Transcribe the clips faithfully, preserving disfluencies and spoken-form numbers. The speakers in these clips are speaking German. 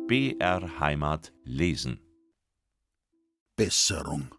B R Heimat lesen. Besserung.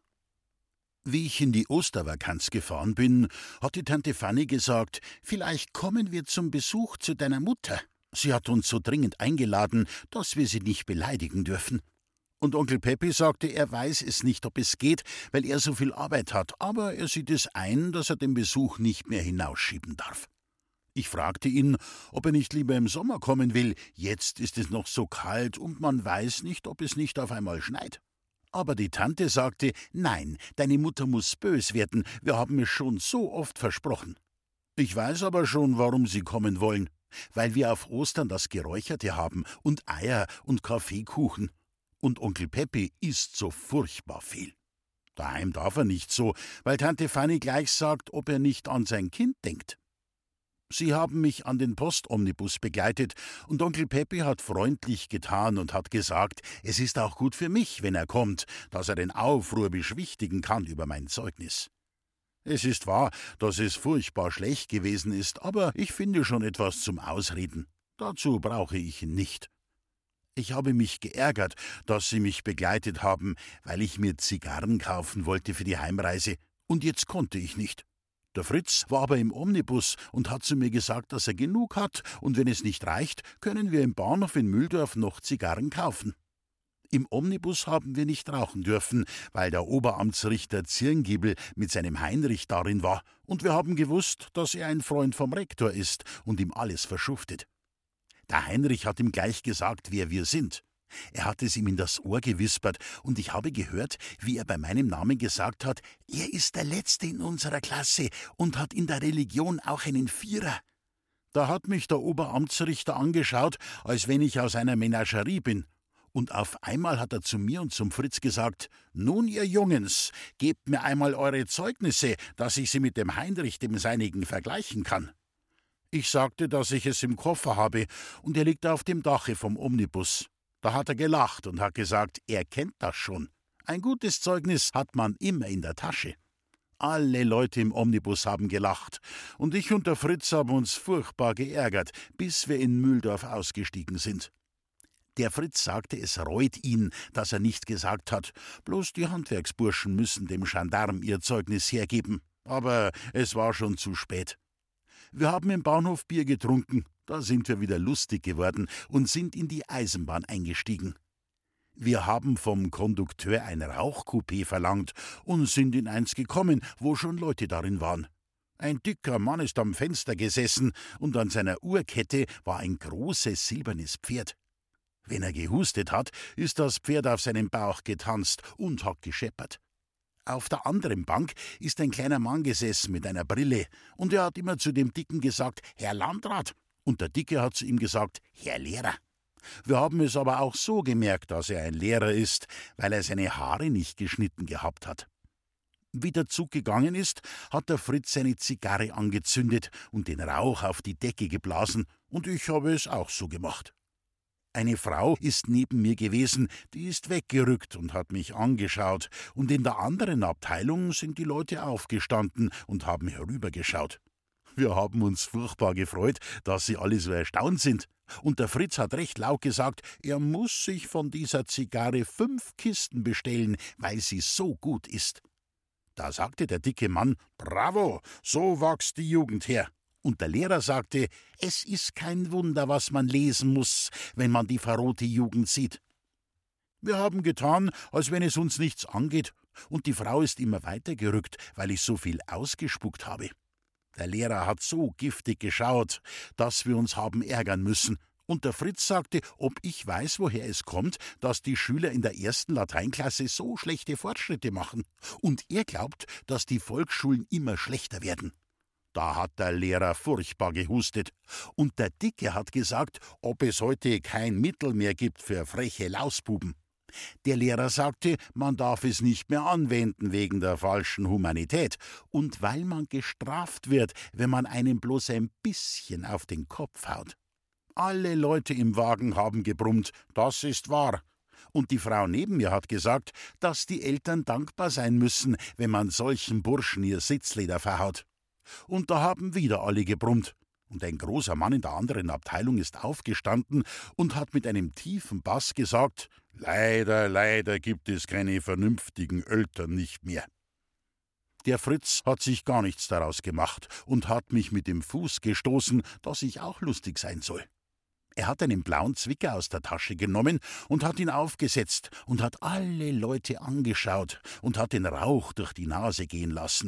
Wie ich in die Ostervakanz gefahren bin, hat die Tante Fanny gesagt, vielleicht kommen wir zum Besuch zu deiner Mutter. Sie hat uns so dringend eingeladen, dass wir sie nicht beleidigen dürfen. Und Onkel Peppi sagte, er weiß es nicht, ob es geht, weil er so viel Arbeit hat, aber er sieht es ein, dass er den Besuch nicht mehr hinausschieben darf. Ich fragte ihn, ob er nicht lieber im Sommer kommen will. Jetzt ist es noch so kalt und man weiß nicht, ob es nicht auf einmal schneit. Aber die Tante sagte, nein, deine Mutter muss bös werden, wir haben es schon so oft versprochen. Ich weiß aber schon, warum sie kommen wollen, weil wir auf Ostern das Geräucherte haben und Eier und Kaffeekuchen. Und Onkel Peppi isst so furchtbar viel. Daheim darf er nicht so, weil Tante Fanny gleich sagt, ob er nicht an sein Kind denkt. Sie haben mich an den Postomnibus begleitet und Onkel Peppi hat freundlich getan und hat gesagt, es ist auch gut für mich, wenn er kommt, dass er den Aufruhr beschwichtigen kann über mein Zeugnis. Es ist wahr, dass es furchtbar schlecht gewesen ist, aber ich finde schon etwas zum Ausreden. Dazu brauche ich ihn nicht. Ich habe mich geärgert, dass Sie mich begleitet haben, weil ich mir Zigarren kaufen wollte für die Heimreise, und jetzt konnte ich nicht. Der Fritz war aber im Omnibus und hat zu mir gesagt, dass er genug hat, und wenn es nicht reicht, können wir im Bahnhof in Mühldorf noch Zigarren kaufen. Im Omnibus haben wir nicht rauchen dürfen, weil der Oberamtsrichter Zirngiebel mit seinem Heinrich darin war, und wir haben gewusst, dass er ein Freund vom Rektor ist und ihm alles verschuftet. Der Heinrich hat ihm gleich gesagt, wer wir sind. Er hat es ihm in das Ohr gewispert, und ich habe gehört, wie er bei meinem Namen gesagt hat, er ist der Letzte in unserer Klasse und hat in der Religion auch einen Vierer. Da hat mich der Oberamtsrichter angeschaut, als wenn ich aus einer Menagerie bin. Und auf einmal hat er zu mir und zum Fritz gesagt, nun ihr Jungens, gebt mir einmal eure Zeugnisse, dass ich sie mit dem Heinrich, dem Seinigen, vergleichen kann. Ich sagte, dass ich es im Koffer habe, und er liegt auf dem Dache vom Omnibus. Da hat er gelacht und hat gesagt, er kennt das schon. Ein gutes Zeugnis hat man immer in der Tasche. Alle Leute im Omnibus haben gelacht, und ich und der Fritz haben uns furchtbar geärgert, bis wir in Mühldorf ausgestiegen sind. Der Fritz sagte, es reut ihn, dass er nicht gesagt hat, bloß die Handwerksburschen müssen dem Gendarm ihr Zeugnis hergeben. Aber es war schon zu spät. Wir haben im Bahnhof Bier getrunken, da sind wir wieder lustig geworden und sind in die Eisenbahn eingestiegen. Wir haben vom Kondukteur ein Rauchcoupé verlangt und sind in eins gekommen, wo schon Leute darin waren. Ein dicker Mann ist am Fenster gesessen und an seiner Uhrkette war ein großes silbernes Pferd. Wenn er gehustet hat, ist das Pferd auf seinem Bauch getanzt und hat gescheppert. Auf der anderen Bank ist ein kleiner Mann gesessen mit einer Brille, und er hat immer zu dem Dicken gesagt, Herr Landrat, und der Dicke hat zu ihm gesagt, Herr Lehrer. Wir haben es aber auch so gemerkt, dass er ein Lehrer ist, weil er seine Haare nicht geschnitten gehabt hat. Wie der Zug gegangen ist, hat der Fritz seine Zigarre angezündet und den Rauch auf die Decke geblasen, und ich habe es auch so gemacht. Eine Frau ist neben mir gewesen, die ist weggerückt und hat mich angeschaut, und in der anderen Abteilung sind die Leute aufgestanden und haben herübergeschaut. Wir haben uns furchtbar gefreut, dass sie alle so erstaunt sind, und der Fritz hat recht laut gesagt, er muss sich von dieser Zigarre fünf Kisten bestellen, weil sie so gut ist. Da sagte der dicke Mann, bravo, so wächst die Jugend her. Und der Lehrer sagte, es ist kein Wunder, was man lesen muss, wenn man die verrohte Jugend sieht. Wir haben getan, als wenn es uns nichts angeht, und die Frau ist immer weiter gerückt, weil ich so viel ausgespuckt habe. Der Lehrer hat so giftig geschaut, dass wir uns haben ärgern müssen, und der Fritz sagte, ob ich weiß, woher es kommt, dass die Schüler in der ersten Lateinklasse so schlechte Fortschritte machen, und er glaubt, dass die Volksschulen immer schlechter werden. Da hat der Lehrer furchtbar gehustet, und der Dicke hat gesagt, ob es heute kein Mittel mehr gibt für freche Lausbuben. Der Lehrer sagte, man darf es nicht mehr anwenden wegen der falschen Humanität und weil man gestraft wird, wenn man einem bloß ein bisschen auf den Kopf haut. Alle Leute im Wagen haben gebrummt, das ist wahr. Und die Frau neben mir hat gesagt, dass die Eltern dankbar sein müssen, wenn man solchen Burschen ihr Sitzleder verhaut. Und da haben wieder alle gebrummt. Und ein großer Mann in der anderen Abteilung ist aufgestanden und hat mit einem tiefen Bass gesagt: »Leider, leider gibt es keine vernünftigen Eltern nicht mehr.« Der Fritz hat sich gar nichts daraus gemacht und hat mich mit dem Fuß gestoßen, dass ich auch lustig sein soll. Er hat einen blauen Zwicker aus der Tasche genommen und hat ihn aufgesetzt und hat alle Leute angeschaut und hat den Rauch durch die Nase gehen lassen.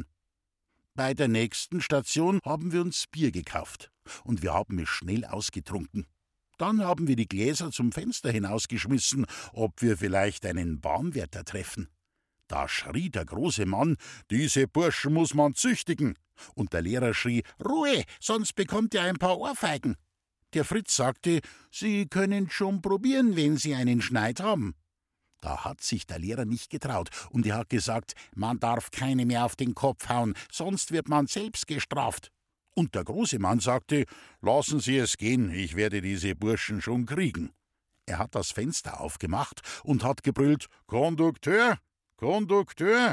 Bei der nächsten Station haben wir uns Bier gekauft und wir haben es schnell ausgetrunken. Dann haben wir die Gläser zum Fenster hinausgeschmissen, ob wir vielleicht einen Bahnwärter treffen. Da schrie der große Mann: »Diese Burschen muss man züchtigen!« Und der Lehrer schrie: »Ruhe, sonst bekommt ihr ein paar Ohrfeigen!« Der Fritz sagte: »Sie können schon probieren, wenn Sie einen Schneid haben.« Da hat sich der Lehrer nicht getraut und er hat gesagt: »Man darf keine mehr auf den Kopf hauen, sonst wird man selbst gestraft.« Und der große Mann sagte: »Lassen Sie es gehen, ich werde diese Burschen schon kriegen.« Er hat das Fenster aufgemacht und hat gebrüllt: »Kondukteur! Kondukteur!«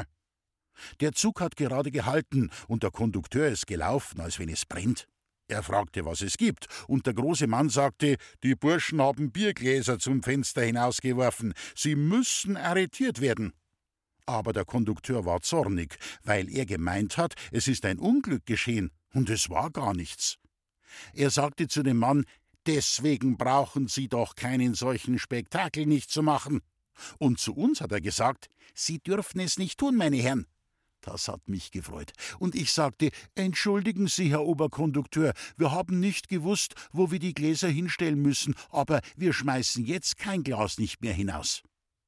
Der Zug hat gerade gehalten und der Kondukteur ist gelaufen, als wenn es brennt. Er fragte, was es gibt, und der große Mann sagte: »Die Burschen haben Biergläser zum Fenster hinausgeworfen. Sie müssen arretiert werden.« Aber der Kondukteur war zornig, weil er gemeint hat, es ist ein Unglück geschehen, und es war gar nichts. Er sagte zu dem Mann: »Deswegen brauchen Sie doch keinen solchen Spektakel nicht zu machen.« Und zu uns hat er gesagt: »Sie dürfen es nicht tun, meine Herren.« Das hat mich gefreut. Und ich sagte: »Entschuldigen Sie, Herr Oberkondukteur, wir haben nicht gewusst, wo wir die Gläser hinstellen müssen, aber wir schmeißen jetzt kein Glas nicht mehr hinaus.«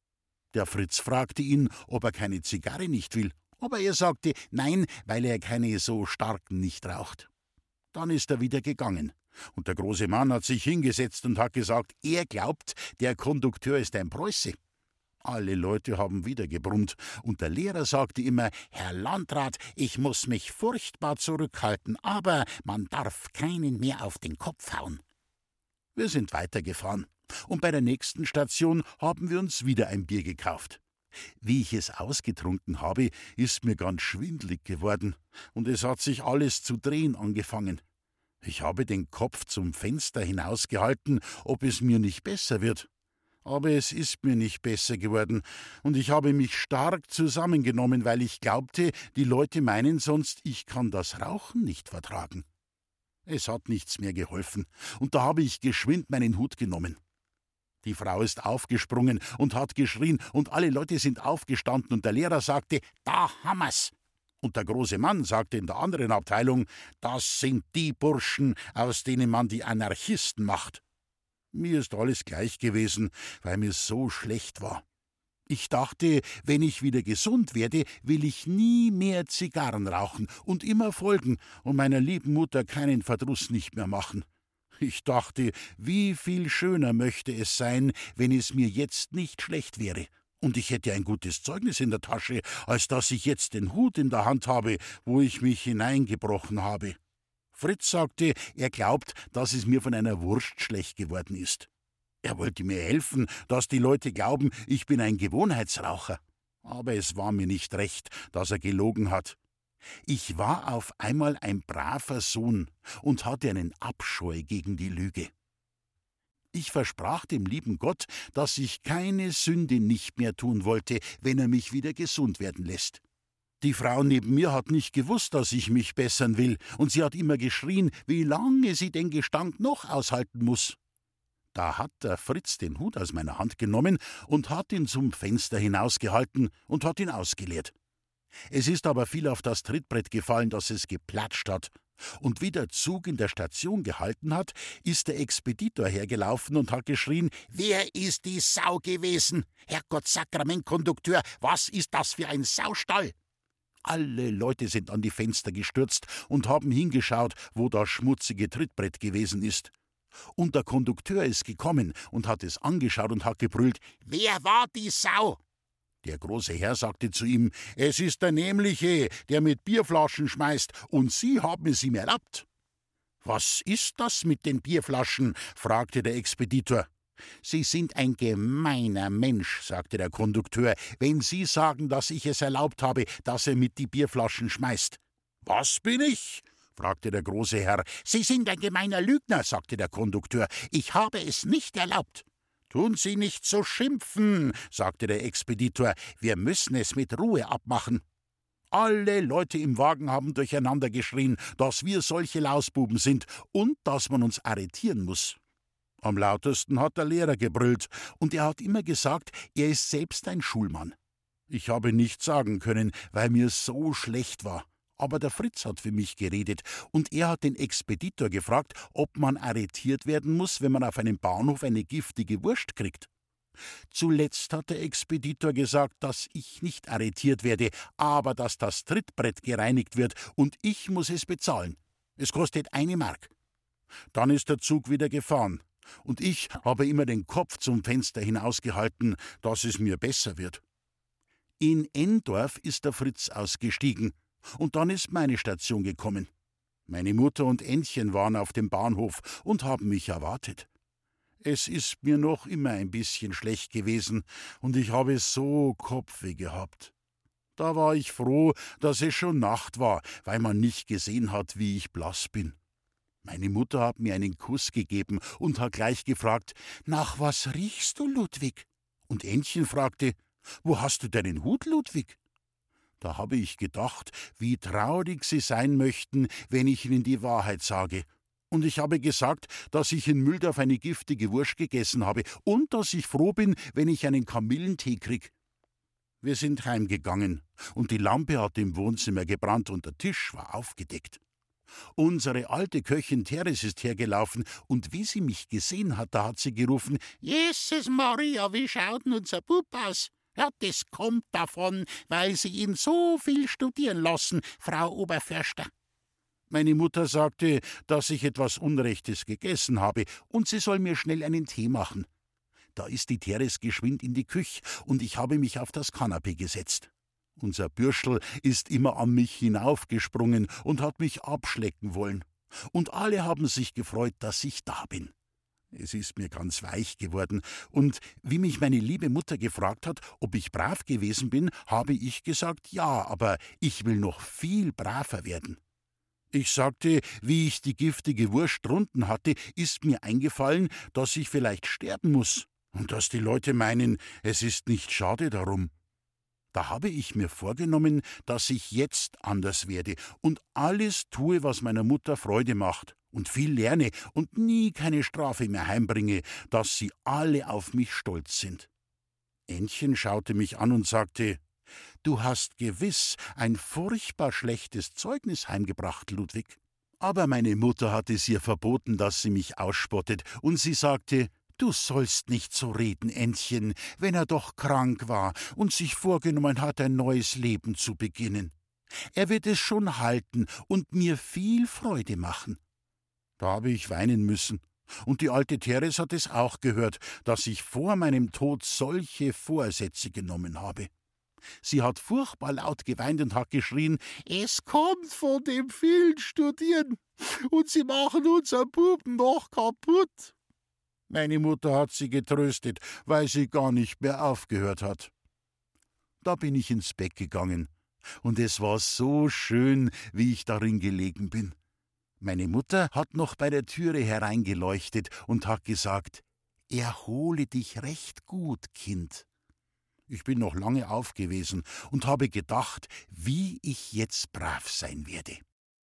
Der Fritz fragte ihn, ob er keine Zigarre nicht will, aber er sagte nein, weil er keine so starken nicht raucht. Dann ist er wieder gegangen. Und der große Mann hat sich hingesetzt und hat gesagt, er glaubt, der Kondukteur ist ein Preuße. Alle Leute haben wieder gebrummt, und der Lehrer sagte immer: »Herr Landrat, ich muss mich furchtbar zurückhalten, aber man darf keinen mehr auf den Kopf hauen.« Wir sind weitergefahren, und bei der nächsten Station haben wir uns wieder ein Bier gekauft. Wie ich es ausgetrunken habe, ist mir ganz schwindlig geworden, und es hat sich alles zu drehen angefangen. Ich habe den Kopf zum Fenster hinausgehalten, ob es mir nicht besser wird. Aber es ist mir nicht besser geworden, und ich habe mich stark zusammengenommen, weil ich glaubte, die Leute meinen sonst, ich kann das Rauchen nicht vertragen. Es hat nichts mehr geholfen, und da habe ich geschwind meinen Hut genommen. Die Frau ist aufgesprungen und hat geschrien, und alle Leute sind aufgestanden, und der Lehrer sagte: »Da haben wir's!« Und der große Mann sagte in der anderen Abteilung: »Das sind die Burschen, aus denen man die Anarchisten macht.« Mir ist alles gleich gewesen, weil mir so schlecht war. Ich dachte, wenn ich wieder gesund werde, will ich nie mehr Zigarren rauchen und immer folgen und meiner lieben Mutter keinen Verdruss nicht mehr machen. Ich dachte, wie viel schöner möchte es sein, wenn es mir jetzt nicht schlecht wäre. Und ich hätte ein gutes Zeugnis in der Tasche, als dass ich jetzt den Hut in der Hand habe, wo ich mich hineingebrochen habe. Fritz sagte, er glaubt, dass es mir von einer Wurst schlecht geworden ist. Er wollte mir helfen, dass die Leute glauben, ich bin ein Gewohnheitsraucher. Aber es war mir nicht recht, dass er gelogen hat. Ich war auf einmal ein braver Sohn und hatte einen Abscheu gegen die Lüge. Ich versprach dem lieben Gott, dass ich keine Sünde nicht mehr tun wollte, wenn er mich wieder gesund werden lässt. Die Frau neben mir hat nicht gewusst, dass ich mich bessern will, und sie hat immer geschrien, wie lange sie den Gestank noch aushalten muss. Da hat der Fritz den Hut aus meiner Hand genommen und hat ihn zum Fenster hinausgehalten und hat ihn ausgeleert. Es ist aber viel auf das Trittbrett gefallen, dass es geplatscht hat. Und wie der Zug in der Station gehalten hat, ist der Expeditor hergelaufen und hat geschrien, »Wer ist die Sau gewesen? Herrgott-Sakrament, Kondukteur, was ist das für ein Saustall?« Alle Leute sind an die Fenster gestürzt und haben hingeschaut, wo das schmutzige Trittbrett gewesen ist. Und der Kondukteur ist gekommen und hat es angeschaut und hat gebrüllt, »Wer war die Sau?« Der große Herr sagte zu ihm, »Es ist der Nämliche, der mit Bierflaschen schmeißt, und Sie haben es ihm erlaubt.« »Was ist das mit den Bierflaschen?« fragte der Expeditor. »Sie sind ein gemeiner Mensch«, sagte der Kondukteur, »wenn Sie sagen, dass ich es erlaubt habe, dass er mit die Bierflaschen schmeißt.« »Was bin ich?« fragte der große Herr. »Sie sind ein gemeiner Lügner«, sagte der Kondukteur. »Ich habe es nicht erlaubt.« »Tun Sie nicht so schimpfen«, sagte der Expeditor. »Wir müssen es mit Ruhe abmachen.« Alle Leute im Wagen haben durcheinander geschrien, dass wir solche Lausbuben sind und dass man uns arretieren muss. Am lautesten hat der Lehrer gebrüllt, und er hat immer gesagt, er ist selbst ein Schulmann. Ich habe nichts sagen können, weil mir so schlecht war. Aber der Fritz hat für mich geredet, und er hat den Expeditor gefragt, ob man arretiert werden muss, wenn man auf einem Bahnhof eine giftige Wurst kriegt. Zuletzt hat der Expeditor gesagt, dass ich nicht arretiert werde, aber dass das Trittbrett gereinigt wird, und ich muss es bezahlen. Es kostet eine Mark. Dann ist der Zug wieder gefahren, und ich habe immer den Kopf zum Fenster hinausgehalten, dass es mir besser wird. In Endorf ist der Fritz ausgestiegen, und dann ist meine Station gekommen. Meine Mutter und Ännchen waren auf dem Bahnhof und haben mich erwartet. Es ist mir noch immer ein bisschen schlecht gewesen, und ich habe so Kopfweh gehabt. Da war ich froh, dass es schon Nacht war, weil man nicht gesehen hat, wie ich blass bin. Meine Mutter hat mir einen Kuss gegeben und hat gleich gefragt, »Nach was riechst du, Ludwig?« Und Ännchen fragte, »Wo hast du deinen Hut, Ludwig?« Da habe ich gedacht, wie traurig sie sein möchten, wenn ich ihnen die Wahrheit sage. Und ich habe gesagt, dass ich in Mühldorf eine giftige Wurst gegessen habe und dass ich froh bin, wenn ich einen Kamillentee krieg. Wir sind heimgegangen, und die Lampe hat im Wohnzimmer gebrannt und der Tisch war aufgedeckt. Unsere alte Köchin Teres ist hergelaufen, und wie sie mich gesehen hat, da hat sie gerufen, »Jesus Maria, wie schaut denn unser Bub aus?« »Ja, das kommt davon, weil Sie ihn so viel studieren lassen, Frau Oberförster.« Meine Mutter sagte, dass ich etwas Unrechtes gegessen habe, und sie soll mir schnell einen Tee machen. Da ist die Teres geschwind in die Küche, und ich habe mich auf das Kanapee gesetzt. Unser Bürschel ist immer an mich hinaufgesprungen und hat mich abschlecken wollen. Und alle haben sich gefreut, dass ich da bin. Es ist mir ganz weich geworden, und wie mich meine liebe Mutter gefragt hat, ob ich brav gewesen bin, habe ich gesagt, ja, aber ich will noch viel braver werden. Ich sagte, wie ich die giftige Wurst drunten hatte, ist mir eingefallen, dass ich vielleicht sterben muss und dass die Leute meinen, es ist nicht schade darum. Da habe ich mir vorgenommen, dass ich jetzt anders werde und alles tue, was meiner Mutter Freude macht und viel lerne und nie keine Strafe mehr heimbringe, dass sie alle auf mich stolz sind. Ännchen schaute mich an und sagte, »Du hast gewiss ein furchtbar schlechtes Zeugnis heimgebracht, Ludwig.« Aber meine Mutter hatte es ihr verboten, dass sie mich ausspottet, und sie sagte, »Du sollst nicht so reden, Ännchen, wenn er doch krank war und sich vorgenommen hat, ein neues Leben zu beginnen. Er wird es schon halten und mir viel Freude machen.« Da habe ich weinen müssen, und die alte Teres hat es auch gehört, dass ich vor meinem Tod solche Vorsätze genommen habe. Sie hat furchtbar laut geweint und hat geschrien, »Es kommt von dem vielen Studieren, und sie machen unseren Buben noch kaputt.« Meine Mutter hat sie getröstet, weil sie gar nicht mehr aufgehört hat. Da bin ich ins Bett gegangen, und es war so schön, wie ich darin gelegen bin. Meine Mutter hat noch bei der Türe hereingeleuchtet und hat gesagt, »Erhole dich recht gut, Kind.« Ich bin noch lange auf gewesen und habe gedacht, wie ich jetzt brav sein werde.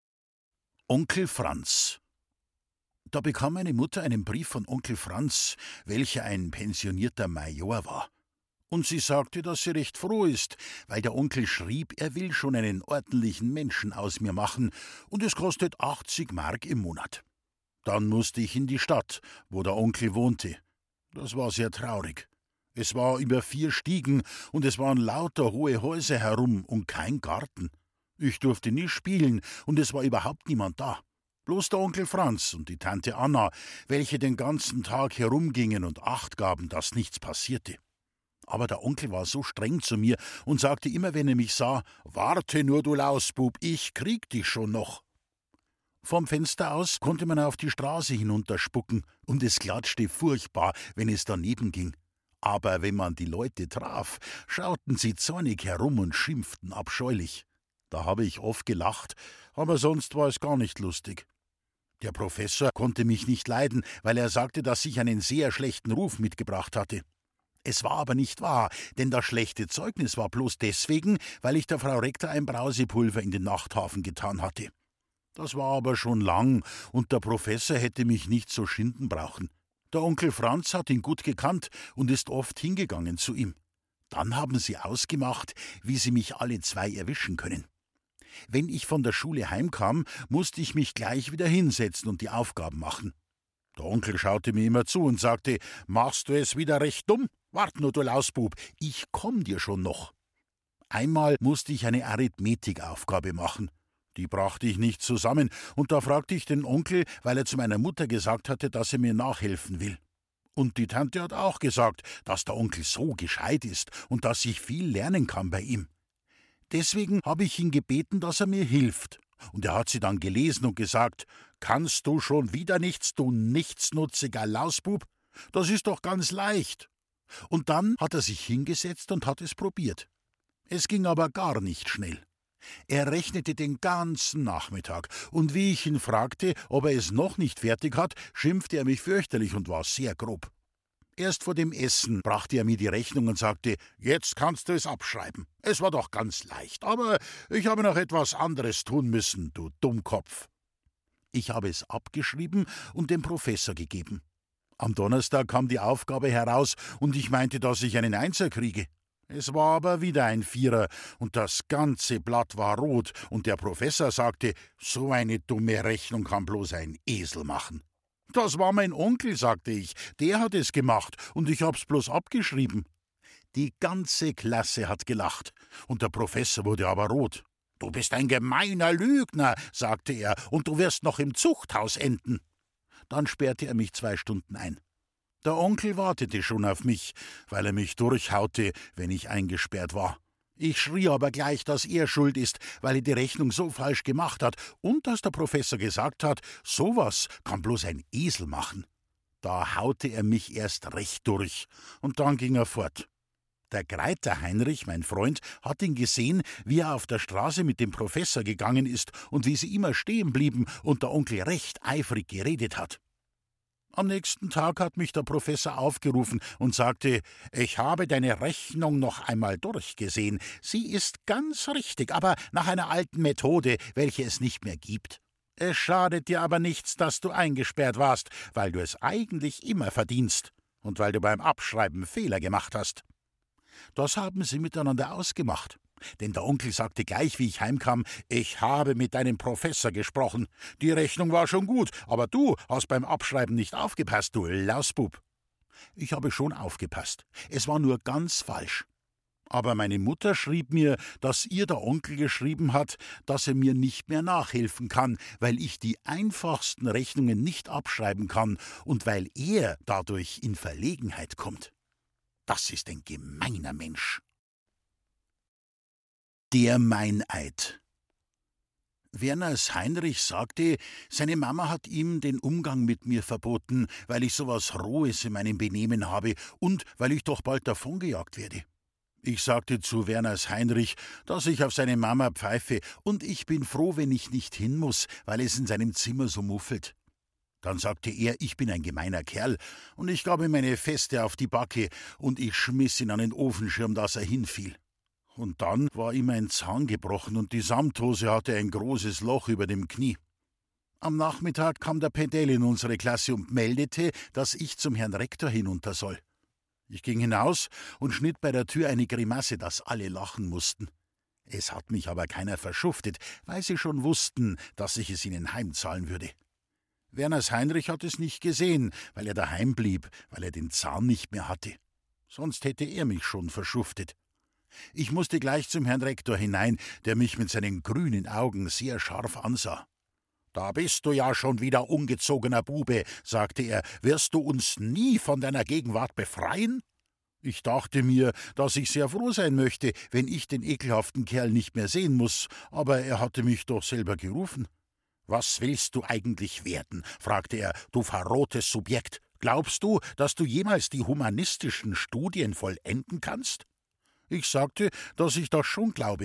Onkel Franz. Da bekam meine Mutter einen Brief von Onkel Franz, welcher ein pensionierter Major war. Und sie sagte, dass sie recht froh ist, weil der Onkel schrieb, er will schon einen ordentlichen Menschen aus mir machen, und es kostet achtzig Mark im Monat. Dann musste ich in die Stadt, wo der Onkel wohnte. Das war sehr traurig. Es war über vier Stiegen, und es waren lauter hohe Häuser herum und kein Garten. Ich durfte nie spielen, und es war überhaupt niemand da. Bloß der Onkel Franz und die Tante Anna, welche den ganzen Tag herumgingen und Acht gaben, dass nichts passierte. Aber der Onkel war so streng zu mir und sagte immer, wenn er mich sah, »Warte nur, du Lausbub, ich krieg dich schon noch.« Vom Fenster aus konnte man auf die Straße hinunterspucken, und es klatschte furchtbar, wenn es daneben ging. Aber wenn man die Leute traf, schauten sie zornig herum und schimpften abscheulich. Da habe ich oft gelacht, aber sonst war es gar nicht lustig. Der Professor konnte mich nicht leiden, weil er sagte, dass ich einen sehr schlechten Ruf mitgebracht hatte. Es war aber nicht wahr, denn das schlechte Zeugnis war bloß deswegen, weil ich der Frau Rektor ein Brausepulver in den Nachthafen getan hatte. Das war aber schon lang, und der Professor hätte mich nicht so schinden brauchen. Der Onkel Franz hat ihn gut gekannt und ist oft hingegangen zu ihm. Dann haben sie ausgemacht, wie sie mich alle zwei erwischen können. Wenn ich von der Schule heimkam, musste ich mich gleich wieder hinsetzen und die Aufgaben machen. Der Onkel schaute mir immer zu und sagte: »Machst du es wieder recht dumm? Wart nur, du Lausbub, ich komm dir schon noch.« Einmal musste ich eine Arithmetikaufgabe machen. Die brachte ich nicht zusammen, und da fragte ich den Onkel, weil er zu meiner Mutter gesagt hatte, dass er mir nachhelfen will. Und die Tante hat auch gesagt, dass der Onkel so gescheit ist und dass ich viel lernen kann bei ihm. Deswegen habe ich ihn gebeten, dass er mir hilft. Und er hat sie dann gelesen und gesagt: »Kannst du schon wieder nichts, du nichtsnutziger Lausbub? Das ist doch ganz leicht.« Und dann hat er sich hingesetzt und hat es probiert. Es ging aber gar nicht schnell. Er rechnete den ganzen Nachmittag, und wie ich ihn fragte, ob er es noch nicht fertig hat, schimpfte er mich fürchterlich und war sehr grob. Erst vor dem Essen brachte er mir die Rechnung und sagte: »Jetzt kannst du es abschreiben. Es war doch ganz leicht, aber ich habe noch etwas anderes tun müssen, du Dummkopf.« Ich habe es abgeschrieben und dem Professor gegeben. Am Donnerstag kam die Aufgabe heraus, und ich meinte, dass ich einen Einser kriege. Es war aber wieder ein Vierer, und das ganze Blatt war rot, und der Professor sagte, so eine dumme Rechnung kann bloß ein Esel machen. »Das war mein Onkel«, sagte ich, »der hat es gemacht, und ich hab's bloß abgeschrieben.« Die ganze Klasse hat gelacht, und der Professor wurde aber rot. »Du bist ein gemeiner Lügner«, sagte er, »und du wirst noch im Zuchthaus enden.« Dann sperrte er mich zwei Stunden ein. Der Onkel wartete schon auf mich, weil er mich durchhaute, wenn ich eingesperrt war. Ich schrie aber gleich, dass er schuld ist, weil er die Rechnung so falsch gemacht hat und dass der Professor gesagt hat, sowas kann bloß ein Esel machen. Da haute er mich erst recht durch, und dann ging er fort. Der Greiter Heinrich, mein Freund, hat ihn gesehen, wie er auf der Straße mit dem Professor gegangen ist und wie sie immer stehen blieben und der Onkel recht eifrig geredet hat. Am nächsten Tag hat mich der Professor aufgerufen und sagte, ich habe deine Rechnung noch einmal durchgesehen. Sie ist ganz richtig, aber nach einer alten Methode, welche es nicht mehr gibt. Es schadet dir aber nichts, dass du eingesperrt warst, weil du es eigentlich immer verdienst und weil du beim Abschreiben Fehler gemacht hast. Das haben sie miteinander ausgemacht. Denn der Onkel sagte gleich, wie ich heimkam, ich habe mit deinem Professor gesprochen. Die Rechnung war schon gut, aber du hast beim Abschreiben nicht aufgepasst, du Lausbub. Ich habe schon aufgepasst. Es war nur ganz falsch. Aber meine Mutter schrieb mir, dass ihr der Onkel geschrieben hat, dass er mir nicht mehr nachhelfen kann, weil ich die einfachsten Rechnungen nicht abschreiben kann und weil er dadurch in Verlegenheit kommt. Das ist ein gemeiner Mensch. Der Meineid. Werners Heinrich sagte, seine Mama hat ihm den Umgang mit mir verboten, weil ich sowas Rohes in meinem Benehmen habe und weil ich doch bald davongejagt werde. Ich sagte zu Werners Heinrich, dass ich auf seine Mama pfeife und ich bin froh, wenn ich nicht hin muss, weil es in seinem Zimmer so muffelt. Dann sagte er, ich bin ein gemeiner Kerl und ich gab ihm meine Feste auf die Backe und ich schmiss ihn an den Ofenschirm, dass er hinfiel. Und dann war ihm ein Zahn gebrochen und die Samthose hatte ein großes Loch über dem Knie. Am Nachmittag kam der Pedell in unsere Klasse und meldete, dass ich zum Herrn Rektor hinunter soll. Ich ging hinaus und schnitt bei der Tür eine Grimasse, dass alle lachen mussten. Es hat mich aber keiner verschuftet, weil sie schon wussten, dass ich es ihnen heimzahlen würde. Werners Heinrich hat es nicht gesehen, weil er daheim blieb, weil er den Zahn nicht mehr hatte. Sonst hätte er mich schon verschuftet. Ich musste gleich zum Herrn Rektor hinein, der mich mit seinen grünen Augen sehr scharf ansah. »Da bist du ja schon wieder ungezogener Bube«, sagte er, »wirst du uns nie von deiner Gegenwart befreien?« Ich dachte mir, dass ich sehr froh sein möchte, wenn ich den ekelhaften Kerl nicht mehr sehen muss, aber er hatte mich doch selber gerufen. »Was willst du eigentlich werden?«, fragte er, »du verrohtes Subjekt. Glaubst du, dass du jemals die humanistischen Studien vollenden kannst?« Ich sagte, dass ich das schon glaube.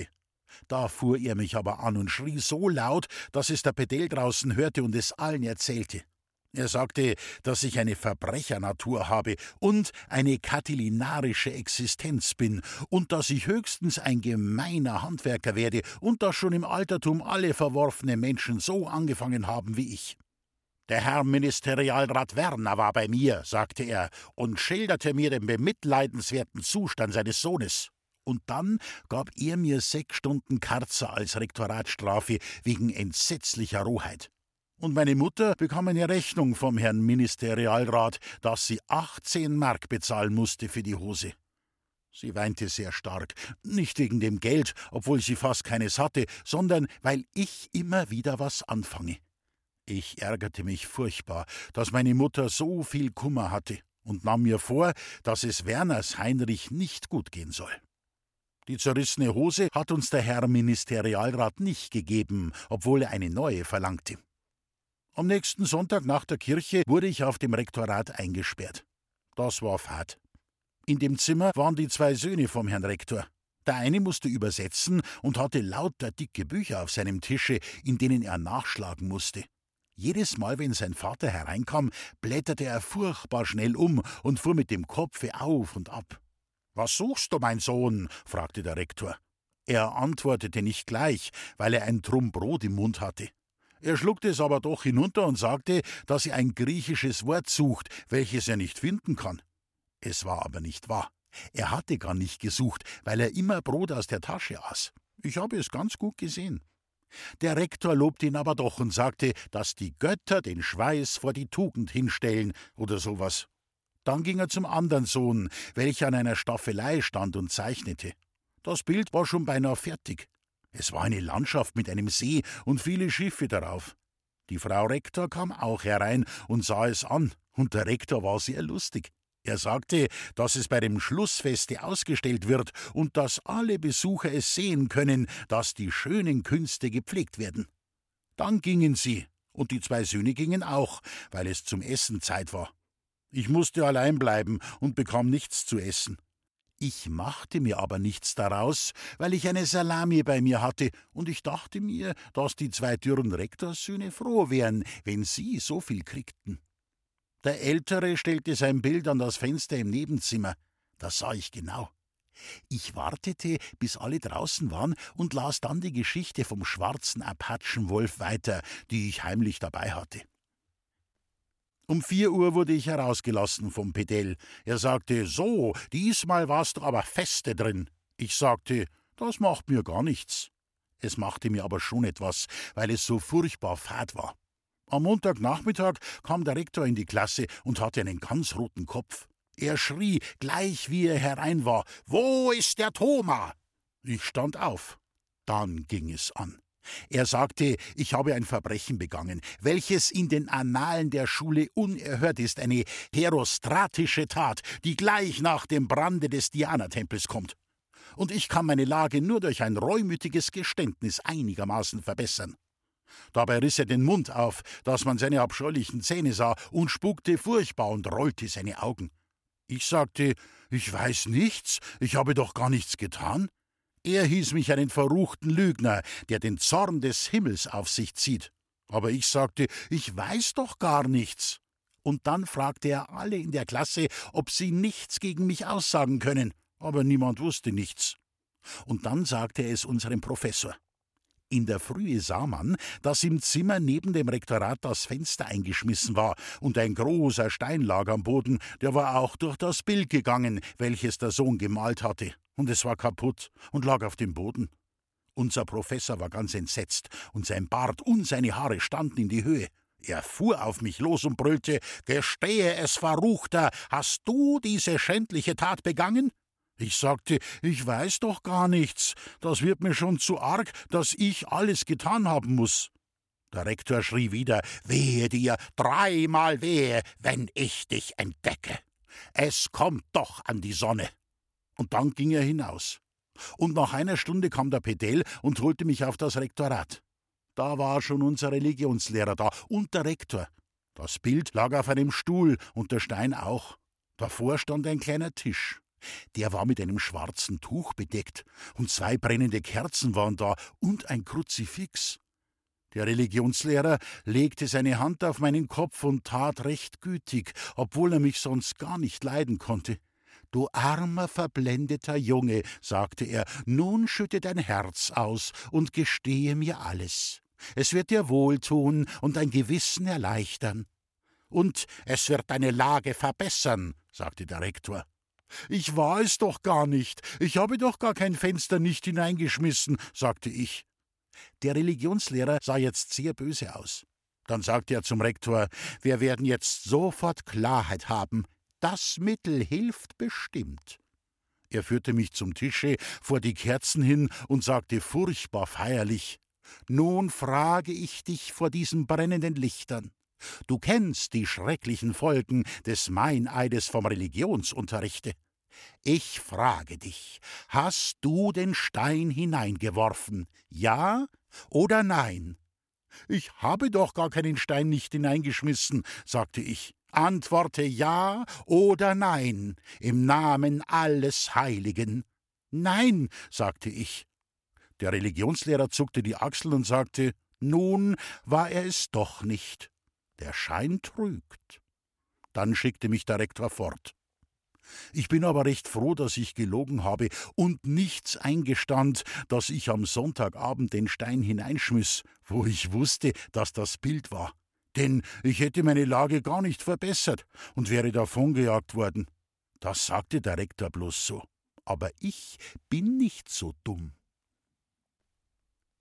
Da fuhr er mich aber an und schrie so laut, dass es der Pedell draußen hörte und es allen erzählte. Er sagte, dass ich eine Verbrechernatur habe und eine katilinarische Existenz bin und dass ich höchstens ein gemeiner Handwerker werde und dass schon im Altertum alle verworfene Menschen so angefangen haben wie ich. »Der Herr Ministerialrat Werner war bei mir«, sagte er, und schilderte mir den bemitleidenswerten Zustand seines Sohnes. Und dann gab er mir sechs Stunden Karzer als Rektoratsstrafe wegen entsetzlicher Rohheit. Und meine Mutter bekam eine Rechnung vom Herrn Ministerialrat, dass sie achtzehn Mark bezahlen musste für die Hose. Sie weinte sehr stark, nicht wegen dem Geld, obwohl sie fast keines hatte, sondern weil ich immer wieder was anfange. Ich ärgerte mich furchtbar, dass meine Mutter so viel Kummer hatte und nahm mir vor, dass es Werners Heinrich nicht gut gehen soll. Die zerrissene Hose hat uns der Herr Ministerialrat nicht gegeben, obwohl er eine neue verlangte. Am nächsten Sonntag nach der Kirche wurde ich auf dem Rektorat eingesperrt. Das war fad. In dem Zimmer waren die zwei Söhne vom Herrn Rektor. Der eine musste übersetzen und hatte lauter dicke Bücher auf seinem Tische, in denen er nachschlagen musste. Jedes Mal, wenn sein Vater hereinkam, blätterte er furchtbar schnell um und fuhr mit dem Kopfe auf und ab. »Was suchst du, mein Sohn?« fragte der Rektor. Er antwortete nicht gleich, weil er ein Trumm Brot im Mund hatte. Er schluckte es aber doch hinunter und sagte, dass er ein griechisches Wort sucht, welches er nicht finden kann. Es war aber nicht wahr. Er hatte gar nicht gesucht, weil er immer Brot aus der Tasche aß. Ich habe es ganz gut gesehen. Der Rektor lobte ihn aber doch und sagte, dass die Götter den Schweiß vor die Tugend hinstellen oder sowas. Dann ging er zum anderen Sohn, welcher an einer Staffelei stand und zeichnete. Das Bild war schon beinahe fertig. Es war eine Landschaft mit einem See und viele Schiffe darauf. Die Frau Rektor kam auch herein und sah es an, und der Rektor war sehr lustig. Er sagte, dass es bei dem Schlussfeste ausgestellt wird und dass alle Besucher es sehen können, dass die schönen Künste gepflegt werden. Dann gingen sie, und die zwei Söhne gingen auch, weil es zum Essen Zeit war. Ich musste allein bleiben und bekam nichts zu essen. Ich machte mir aber nichts daraus, weil ich eine Salami bei mir hatte, und ich dachte mir, dass die zwei dürren Rektorssöhne froh wären, wenn sie so viel kriegten. Der Ältere stellte sein Bild an das Fenster im Nebenzimmer. Das sah ich genau. Ich wartete, bis alle draußen waren, und las dann die Geschichte vom schwarzen Apachenwolf weiter, die ich heimlich dabei hatte. Um vier Uhr wurde ich herausgelassen vom Pedell. Er sagte, »So, diesmal warst du aber feste drin.« Ich sagte, »Das macht mir gar nichts.« Es machte mir aber schon etwas, weil es so furchtbar fad war. Am Montagnachmittag kam der Rektor in die Klasse und hatte einen ganz roten Kopf. Er schrie, gleich wie er herein war, »Wo ist der Thoma?« Ich stand auf. Dann ging es an. Er sagte, ich habe ein Verbrechen begangen, welches in den Annalen der Schule unerhört ist, eine herostratische Tat, die gleich nach dem Brande des Diana-Tempels kommt. Und ich kann meine Lage nur durch ein reumütiges Geständnis einigermaßen verbessern. Dabei riss er den Mund auf, dass man seine abscheulichen Zähne sah, und spukte furchtbar und rollte seine Augen. Ich sagte, ich weiß nichts, ich habe doch gar nichts getan. Er hieß mich einen verruchten Lügner, der den Zorn des Himmels auf sich zieht. Aber ich sagte, ich weiß doch gar nichts. Und dann fragte er alle in der Klasse, ob sie nichts gegen mich aussagen können. Aber niemand wusste nichts. Und dann sagte er es unserem Professor. In der Frühe sah man, dass im Zimmer neben dem Rektorat das Fenster eingeschmissen war und ein großer Stein lag am Boden, der war auch durch das Bild gegangen, welches der Sohn gemalt hatte, und es war kaputt und lag auf dem Boden. Unser Professor war ganz entsetzt, und sein Bart und seine Haare standen in die Höhe. Er fuhr auf mich los und brüllte, »Gestehe es, Verruchter, hast du diese schändliche Tat begangen?« Ich sagte, ich weiß doch gar nichts. Das wird mir schon zu arg, dass ich alles getan haben muss. Der Rektor schrie wieder, »Wehe dir, dreimal wehe, wenn ich dich entdecke. Es kommt doch an die Sonne.« Und dann ging er hinaus. Und nach einer Stunde kam der Pedell und holte mich auf das Rektorat. Da war schon unser Religionslehrer da und der Rektor. Das Bild lag auf einem Stuhl und der Stein auch. Davor stand ein kleiner Tisch. Der war mit einem schwarzen Tuch bedeckt, und zwei brennende Kerzen waren da und ein Kruzifix. Der Religionslehrer legte seine Hand auf meinen Kopf und tat recht gütig, obwohl er mich sonst gar nicht leiden konnte. »Du armer, verblendeter Junge«, sagte er, »nun schütte dein Herz aus und gestehe mir alles. Es wird dir wohltun und dein Gewissen erleichtern. Und es wird deine Lage verbessern«, sagte der Rektor. »Ich war es doch gar nicht. Ich habe doch gar kein Fenster nicht hineingeschmissen«, sagte ich. Der Religionslehrer sah jetzt sehr böse aus. Dann sagte er zum Rektor, wir werden jetzt sofort Klarheit haben. Das Mittel hilft bestimmt. Er führte mich zum Tische, vor die Kerzen hin und sagte furchtbar feierlich, »Nun frage ich dich vor diesen brennenden Lichtern. Du kennst die schrecklichen Folgen des Meineides vom Religionsunterrichte. Ich frage dich, hast du den Stein hineingeworfen, ja oder nein?« »Ich habe doch gar keinen Stein nicht hineingeschmissen«, sagte ich. »Antworte ja oder nein, im Namen alles Heiligen.« »Nein«, sagte ich. Der Religionslehrer zuckte die Achseln und sagte, nun war er es doch nicht. Der Schein trügt. Dann schickte mich der Rektor fort. Ich bin aber recht froh, dass ich gelogen habe und nichts eingestand, dass ich am Sonntagabend den Stein hineinschmiss, wo ich wusste, dass das Bild war. Denn ich hätte meine Lage gar nicht verbessert und wäre davongejagt worden. Das sagte der Rektor bloß so. Aber ich bin nicht so dumm.